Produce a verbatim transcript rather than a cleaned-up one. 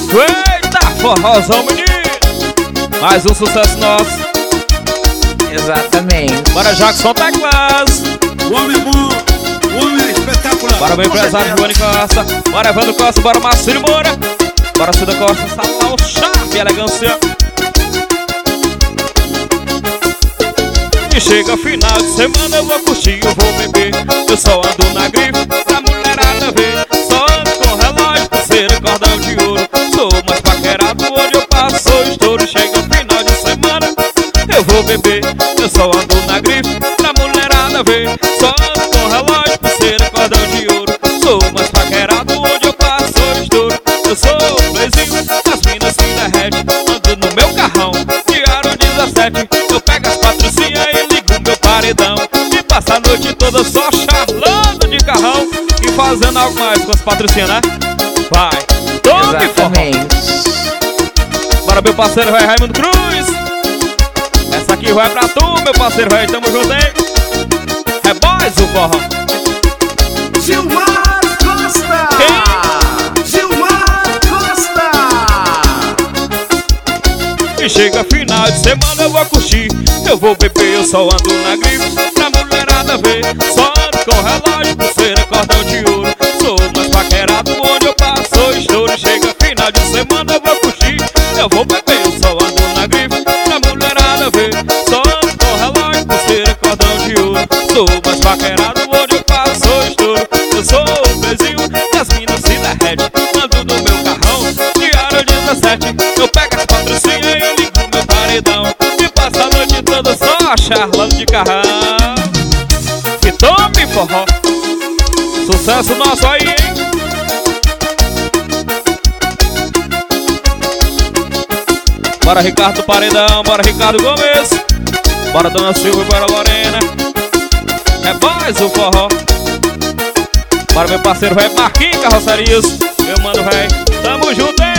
Eita, forrozão, menino. Mais um sucesso nosso. Exatamente. Bora, Jackson Teclas. O homem bom, o homem espetacular. Bora, meu empresário Joane Costa. Bora, Evandro Costa, bora, Marcelo Moura. Bora, Cida Costa, salão, chave, elegância. E chega final de semana, eu vou curtir, eu vou beber. Eu só ando na grife, pra mulherada ver. Só ando com relógio, pulseira, cordão de ouro. Sou mais paquerado, onde eu passo, sou estouro. Chega final de semana, eu vou beber. Eu só ando na grife, pra mulherada ver. Só ando com relógio, pulseira, cordão de ouro. Sou mais paquerado, onde eu passo, sou estouro. Eu sou o playzinho, as minas se derretem. Ando no meu carrão, de aro dezessete. Eu pego as patricinhas e ligo meu paredão. E passa a noite toda só charlando de carrão. E fazendo algo mais com as patricinhas, né? Vai, tome forró. Bora, meu parceiro, vai, Raimundo Cruz. Essa aqui vai pra tu, meu parceiro, vai, tamo junto aí. É boys o forró. Gilmar Costa. Quem? Gilmar Costa. E chega final de semana, eu vou curtir. Eu vou beber, eu só ando na grife, pra mulherada ver. Só ando com relógio, pulseira, cordão de ouro. Sou mais paquerado, onde eu passo, sou estouro. Chega final de semana, eu vou curtir. Eu vou beber, eu só ando na grife, pra mulherada ver. Só ando com relógio, pulseira, cordão de ouro. Sou mais paquerado, onde eu passo, sou estouro. Eu sou o pezinho, e as minas se derretem. Ando no meu carrão, de aro dezessete. Eu pego as patricinhas e ligo meu paredão. E passa a noite toda só charlando de carrão. E tome forró. Sucesso nosso aí, hein? Bora, Ricardo Paredão, bora, Ricardo Gomes. Bora, Dona Silva, bora, Lorena. É mais o forró. Bora, meu parceiro, vai, Marquinhos Carrocerias. Meu mano, vai, tamo junto, hein?